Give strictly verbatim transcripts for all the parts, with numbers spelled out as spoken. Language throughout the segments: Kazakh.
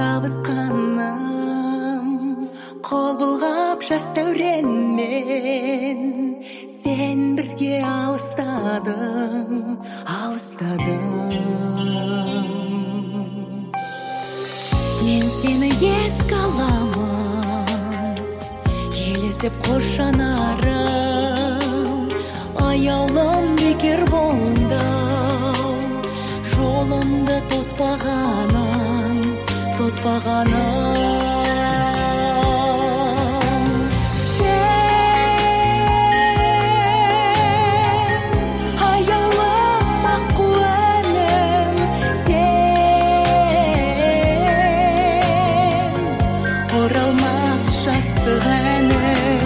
табысқаным қол бұлғап жас дәуренмен сен бірге алыстадың, алыстадың. Мен сені еске аламын, елестеп қош жанарым, аяулым бекер болды, жолымды тоспағаным, тоспағаным. Оралмас жастық әнім,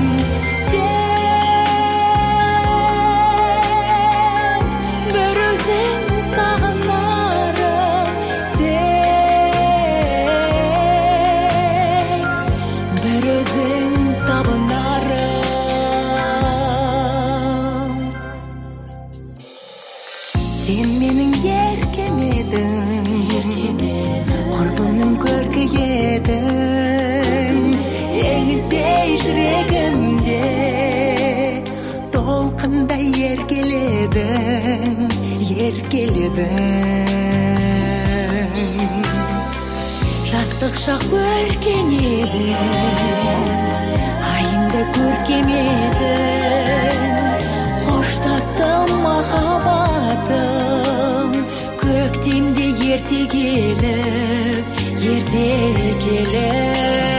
сен бір өзің сағынарым, сен бір өзің табынарым. Сен менің еркем едің, құрбымның көркі едің, теңіздей жүрегімде толқындай еркеледің, еркеледің. Жастық шақ көркен едің, айында көркем едің, қоштастым махаббатым, көктемде ерте келіп, ерте келіп.